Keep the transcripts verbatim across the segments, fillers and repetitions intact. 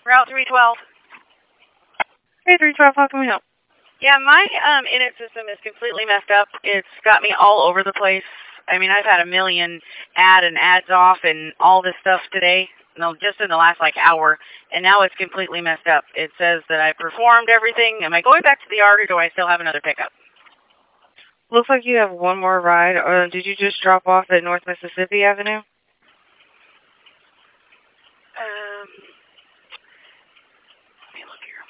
Route three twelve. Hey, three twelve, how can we help? Yeah, my um internet system is completely messed up. It's got me all over the place. I mean, I've had a million ad and ads off and all this stuff today. No, just in the last like hour, and now it's completely messed up. It says that I performed everything. Am I going back to the yard, or do I still have another pickup? Looks like you have one more ride. Or did you just drop off at North Mississippi Avenue? Um, let me look here.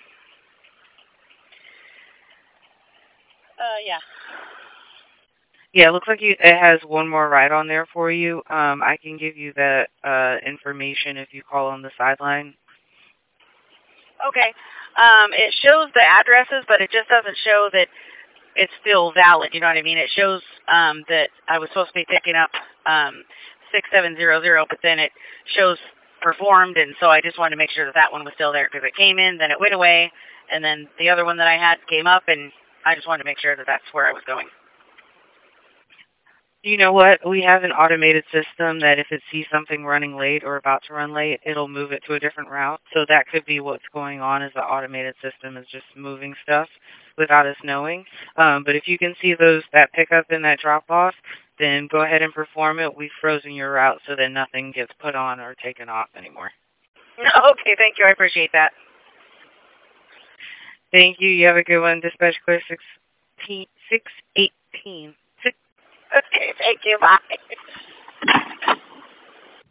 Uh, yeah. Yeah, it looks like you, it has one more ride on there for you. Um, I can give you that uh, information if you call on the sideline. Okay. Um, it shows the addresses, but it just doesn't show that it's still valid. You know what I mean? It shows um, that I was supposed to be picking up um, six seven zero zero, but then it shows performed, and so I just wanted to make sure that that one was still there because it came in, then it went away, and then the other one that I had came up, and I just wanted to make sure that that's where I was going. You know what? We have an automated system that if it sees something running late or about to run late, it'll move it to a different route. So that could be what's going on is the automated system is just moving stuff without us knowing. Um, but if you can see those that pickup and that drop-off, then go ahead and perform it. We've frozen your route so that nothing gets put on or taken off anymore. Okay, thank you. I appreciate that. Thank you. You have a good one. Dispatch clear six eighteen. Okay, thank you. Bye.